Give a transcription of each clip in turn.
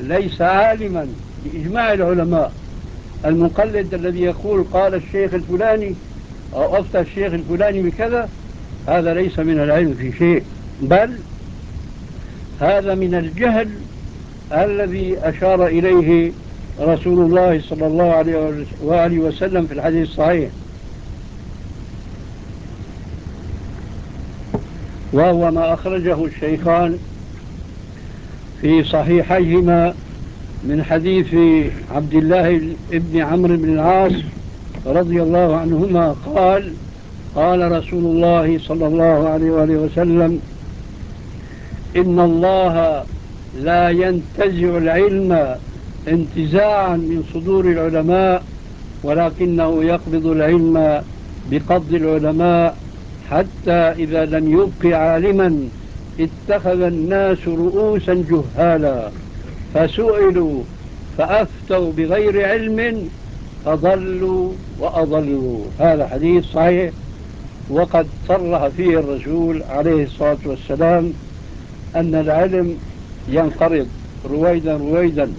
ليس عالما بإجماع العلماء. المقلد الذي يقول قال الشيخ الفلاني أو أفتى الشيخ الفلاني بكذا، هذا ليس من العلم في شيء، بل هذا من الجهل الذي أشار إليه رسول الله صلى الله عليه وآله وسلم في الحديث الصحيح، وهو ما أخرجه الشيخان في صحيحيهما من حديث عبد الله بن عمرو بن العاص رضي الله عنهما قال: قال رسول الله صلى الله عليه وآله وسلم: إن الله لا ينتزع العلم انتزاعا من صدور العلماء، ولكنه يقبض العلم بقبض العلماء، حتى إذا لم يبق عالما اتخذ الناس رؤوسا جهالا فسئلوا فأفتوا بغير علم فضلوا وأضلوا. هذا حديث صحيح، وقد صرح فيه الرسول عليه الصلاة والسلام أن العلم ينقرض رويدا رويدا،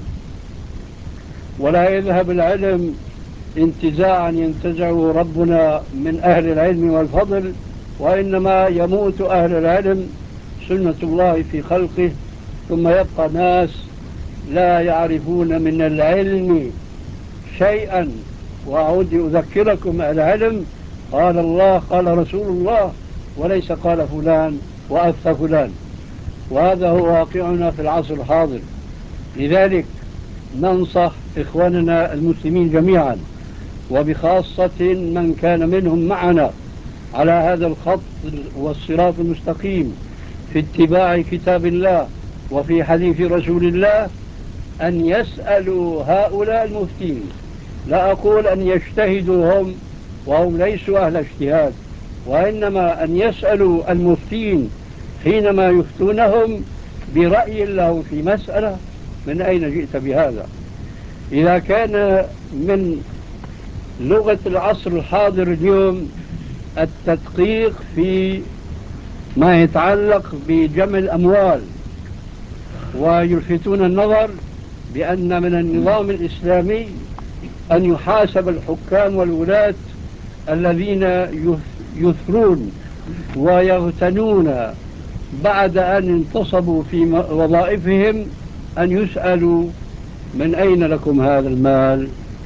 ولا يذهب العلم انتزاعا ينتزعه ربنا من أهل العلم والفضل، وإنما يموت أهل العلم، سنة الله في خلقه، ثم يبقى ناس لا يعرفون من العلم شيئا. وأعود أذكركم: العلم قال الله قال رسول الله، وليس قال فلان وأفتى فلان. وهذا هو واقعنا في العصر الحاضر. لذلك ننصح إخواننا المسلمين جميعا، وبخاصة من كان منهم معنا على هذا الخط والصراط المستقيم في اتباع كتاب الله وفي حديث رسول الله، أن يسألوا هؤلاء المفتين. لا أقول أن يجتهدوا هم وهم ليسوا أهل اجتهاد، وإنما أن يسألوا المفتين حينما يفتونهم برأي له في مسألة: من أين جئت بهذا؟ إذا كان من لغة العصر الحاضر اليوم التدقيق في ما يتعلق بجمع الأموال، ويلفتون النظر بأن من النظام الإسلامي أن يحاسب الحكام والولاة الذين يثرون ويغتنون بعد أن انتصبوا في وظائفهم، أن يسألوا: من أين لكم هذا المال؟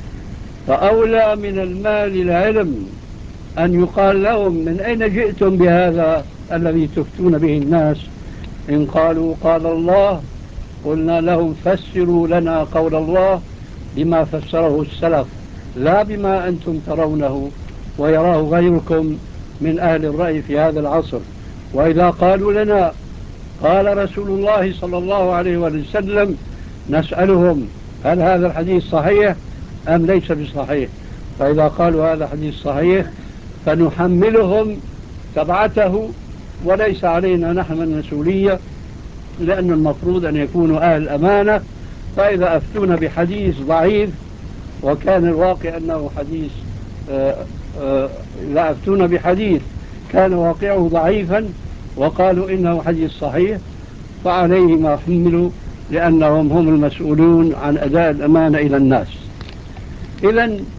فأولى من المال العلم، أن يقال لهم: من أين جئتم بهذا الذي تفتون به الناس؟ إن قالوا قال الله، قلنا لهم: فسروا لنا قول الله بما فسره السلف، لا بما أنتم ترونه ويراه غيركم من أهل الرأي في هذا العصر. وإذا قالوا لنا قال رسول الله صلى الله عليه وسلم، نسألهم: هل هذا الحديث صحيح أم ليس بصحيح؟ فإذا قالوا هذا حديث صحيح فنحملهم تبعته، وليس علينا نحن المسؤولية، لأن المفروض أن يكونوا أهل أمانة. فإذا أفتون بحديث ضعيف، وكان الواقع أنه حديث إذا أفتون بحديث كان واقعه ضعيفا وقالوا إنه حديث صحيح، فعليه ما حملوا، لأنهم هم المسؤولون عن أداء الأمانة إلى الناس. إذن